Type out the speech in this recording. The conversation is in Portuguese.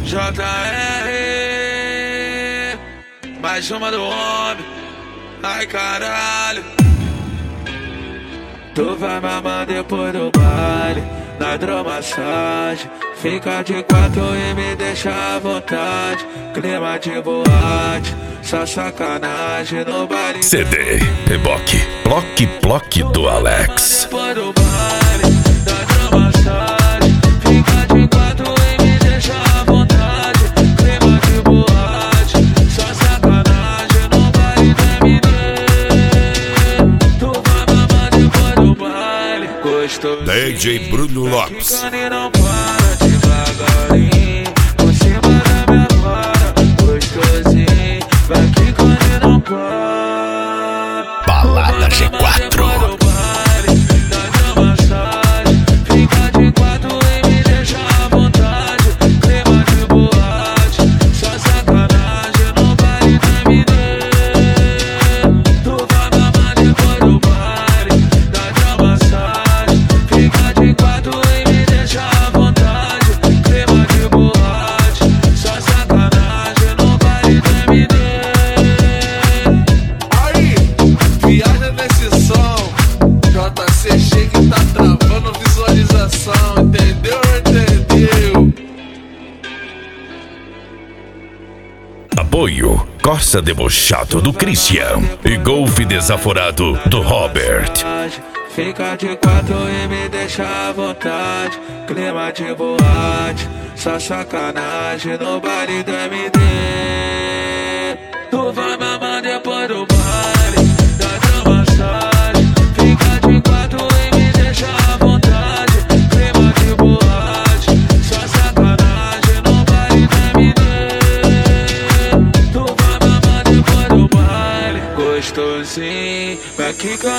JR, mais uma do homem. Ai caralho, tu vai mamar depois do baile, na hidromassagem. Fica de quatro e me deixa à vontade. Clima de boate, só sacanagem no baile. CD, reboque, bloque do Alex. Depois do baile, na hidromassagem. Fica de quatro e me deixa à vontade. Clima de boate, só sacanagem no baile da MD. Tu vai mamar depois do baile, gostoso. DJ Bruno Lopes. E não para devagarinho, por cima da minha vara, gostosinho. Vai quicando e não para. Balada G4. Fica de quatro e me deixa à vontade. Clima de boate, só sacanagem no baile da MD. Tu vai mamar depois do baile, da hidromassagem. Fica de quatro e me deixa à vontade. Clima de boate, só sacanagem no baile da MD. Aí, viaja nesse som. JC chega e tá travando visualização. Entendeu? Entendeu? Apoio Corsa Debochado do Christian e Golfe Desaforado do Robert. Fica de quatro e me deixa à vontade. Clima de boate, só sacanagem no baile do MD. Tu vai mamar depois do baile, da hidromassagem. Fica de quatro e me deixa à vontade. Clima de boate, só sacanagem no baile do MD. Tu vai mamar depois do baile, gostosinho. Vai quicando